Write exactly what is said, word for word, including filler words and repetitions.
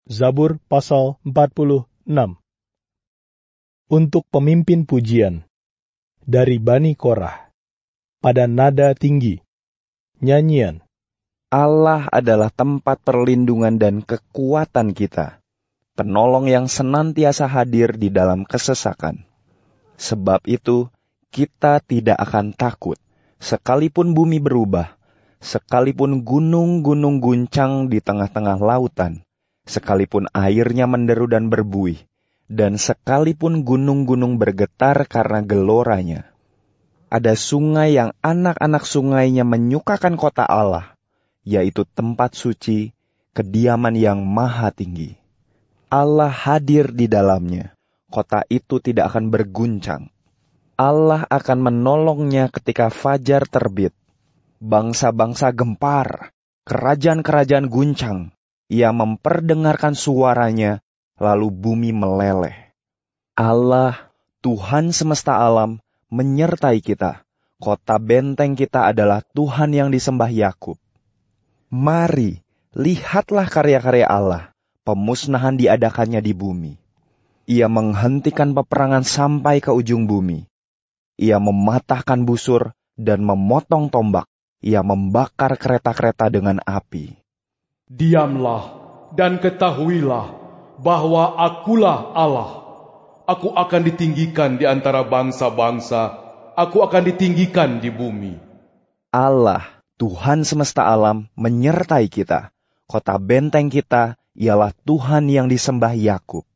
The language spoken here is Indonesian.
Zabur pasal empat puluh enam. Untuk pemimpin pujian dari Bani Korah, pada nada tinggi, nyanyian. Allah adalah tempat perlindungan dan kekuatan kita, penolong yang senantiasa hadir di dalam kesesakan. Sebab itu, kita tidak akan takut, sekalipun bumi berubah, sekalipun gunung-gunung guncang di tengah-tengah lautan, sekalipun airnya menderu dan berbuih, dan sekalipun gunung-gunung bergetar karena geloranya. Ada sungai yang anak-anak sungainya menyukakan kota Allah, yaitu tempat suci, kediaman yang maha tinggi. Allah hadir di dalamnya, kota itu tidak akan berguncang. Allah akan menolongnya ketika fajar terbit. Bangsa-bangsa gempar, kerajaan-kerajaan guncang. Ia memperdengarkan suaranya, lalu bumi meleleh. Allah, Tuhan semesta alam, menyertai kita. Kota benteng kita adalah Tuhan yang disembah Yakub. Mari, lihatlah karya-karya Allah, pemusnahan diadakannya di bumi. Ia menghentikan peperangan sampai ke ujung bumi. Ia mematahkan busur dan memotong tombak. Ia membakar kereta-kereta dengan api. Diamlah dan ketahuilah bahwa akulah Allah. Aku akan ditinggikan di antara bangsa-bangsa. Aku akan ditinggikan di bumi. Allah, Tuhan semesta alam, menyertai kita. Kota benteng kita ialah Tuhan yang disembah Yakub.